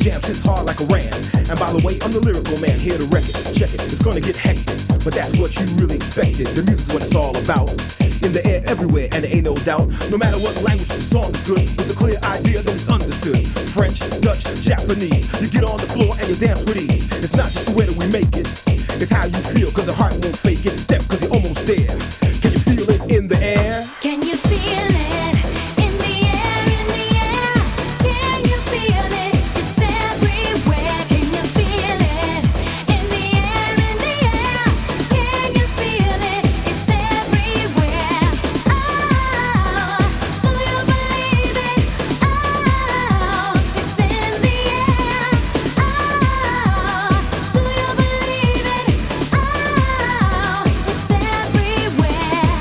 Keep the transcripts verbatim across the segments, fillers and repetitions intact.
jams hits hard like a ram. And by the way, I'm the lyrical man, here to wreck it. Check it, it's gonna get hectic, but that's what you really expected. The music's what it's all about. In the air everywhere, and there ain't no doubt. No matter what language the song is good, with a clear idea that it's understood. French, Dutch, Japanese, you get on the floor and you dance with ease. It's not just the way that we make it, it's how you feel, cause the heart won't fake it. Step, cause you're almost there. Can you feel it in the air? Can you feel it? In the air, in the air. Can you feel it? It's everywhere. Can you feel it? In the air, in the air. Can you feel it? It's everywhere. Oh, do you believe it? Oh, it's in the air. Oh, do you believe it? Oh, it's everywhere.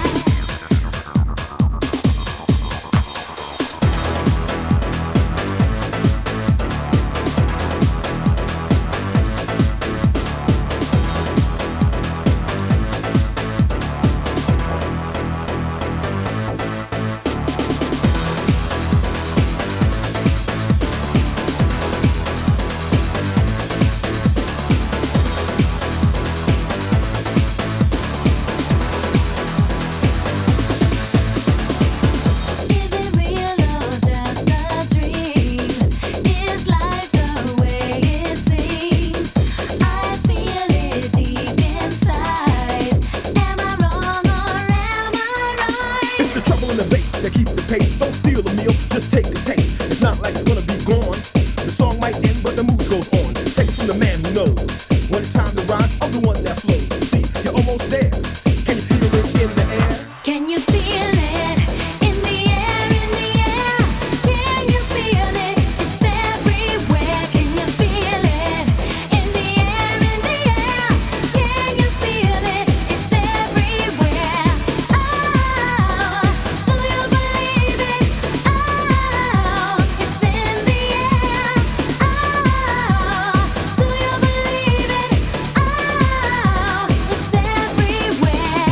Is it real or just a dream? Is life the way it seems? I feel it deep inside. Am I wrong or am I right? It's the trouble in the bass that keeps the pace. Don't steal the meal, just take the taste. It's not like it's gonna be gone. The song might end, but the mood goes on. Take it from the man who knows. When it's time to rhyme, I'm the one that flows. See, you're almost there. Can you feel it in the air? Can you feel it? In the air, in the air. Can you feel it? It's everywhere. Can you feel it? In the air, in the air. Can you feel it? It's everywhere. Oh, do you believe it? Oh, it's in the air. Oh, do you believe it? Oh, it's everywhere.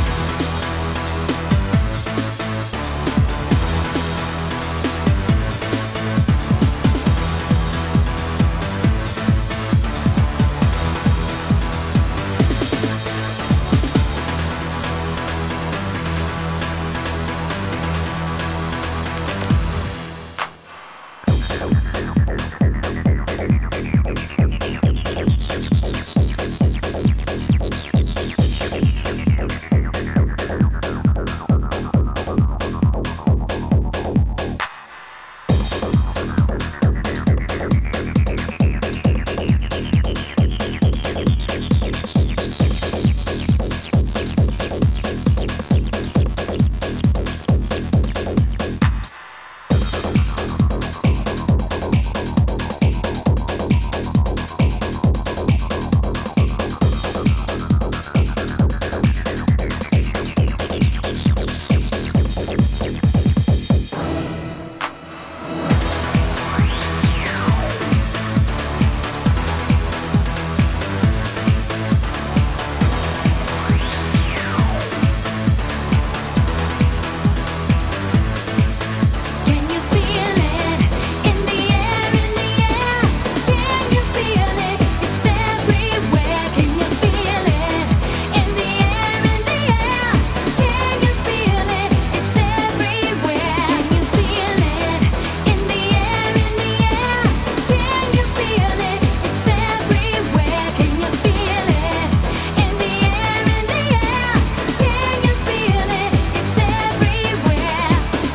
Can you feel it? In the air, in the air. Can you feel it? It's everywhere. Can you feel it? In the air, in the air. Can you feel it? It's everywhere. Can you feel it? In the air, in the air. Can you feel it? It's everywhere. Can you feel it? In the air, in the air. Can you feel it? It's everywhere.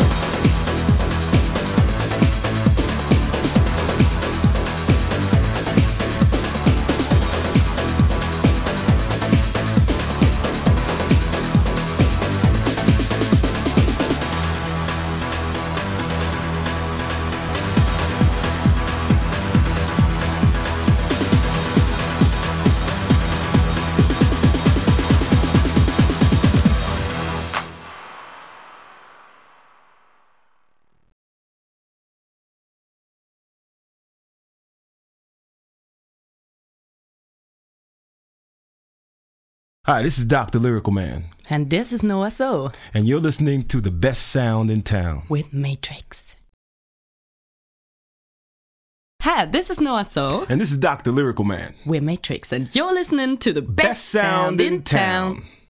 Hi, this is Doctor Lyrical Man, And this is Noah So and you're listening to the best sound in town. with Matrix. Hi, this is Noah So. And this is Doctor Lyrical Man. We're Matrix, and you're listening to the best, Best sound in town.